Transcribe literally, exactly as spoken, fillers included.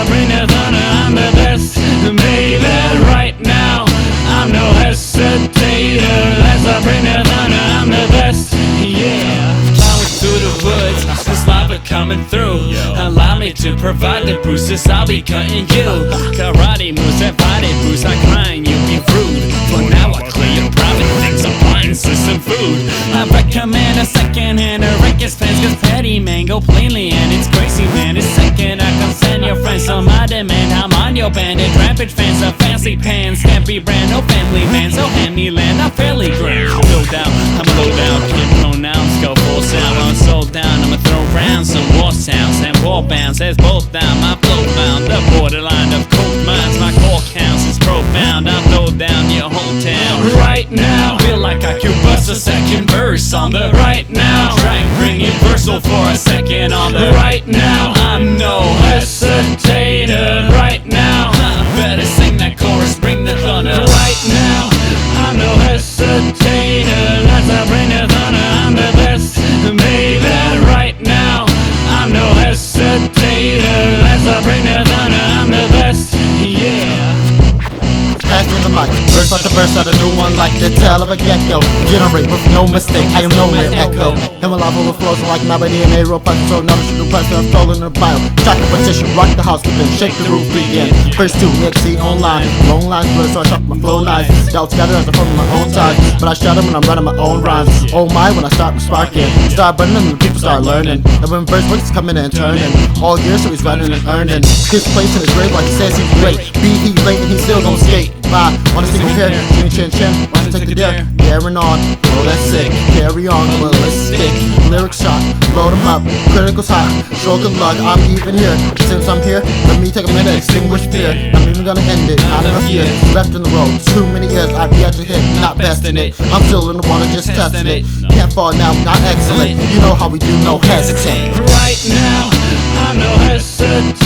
I bring the thunder, I'm the best, baby. Right now, I'm no hesitator. As I bring the thunder, I'm the best, yeah. Plowing through the woods, this lava coming through. Allow me to provide the bruises, I'll be cutting you. Karate moves and body boost, I crying, you be rude. For now I clear your private things, appliances and food. I recommend a second hand, a Rickus fans, cause petty man go plainly and it's crazy man. It's second, I can send your friends on my demand. I'm on your bandit, rampage fans of fancy pants. Can't be brand, no family man, so hand me land, I'm fairly grand. No doubt, I'm low down, can't pronounce, go full sound. I'm sold down, I'ma throw round some war sounds and war bounce. As both down, my flow bound, the borderline of cold minds. My core counts is profound, I blow down your hometown. Right now, feel like I could bust a second verse on the right now. Try and bring universal for a second on the right now. I'm no hesitator. Right now, I better sing that chorus, bring the thunder. Right now, I'm no hesitator. As I bring the thunder, I'm the best, baby. Right now, I'm no hesitator. As I bring the thunder, I'm the best, yeah. Pass me the mic, verse like a verse out a new one like the tail of a gecko. Generate with no mistake, I am no mere echo. Himalav overflows like melody and aerial punch. So now should do press I'm stolen in the bio. Track a petition, rock the house, then shake the roof again. Verse two, let's see online. Long lines, blur, so I chop my flow lines. Doubt together as I form my own time. But I shout them when I'm running my own rhymes. Oh my, when I start sparking. Start burning and the people start learning. And when verse works, coming and turning. All year, so he's running and earning. His place in his grave like he says he's great. Be he late and he still gon' skate. Bye, on a single pair, chin chin chin, want to take the dare, carrying on, oh that's sick, carry on, ballistic, lyrics shot, load them up, critical's hot, stroke of luck, I'm even here, since I'm here, let me take a minute, extinguish fear, I'm even gonna end it, not enough years, left in the road, too many years, I've yet to hit, not best in it, I'm still in the water, just testing it, can't fall now, not excellent, you know how we do, no hesitate. Right now, I'm no hesitate.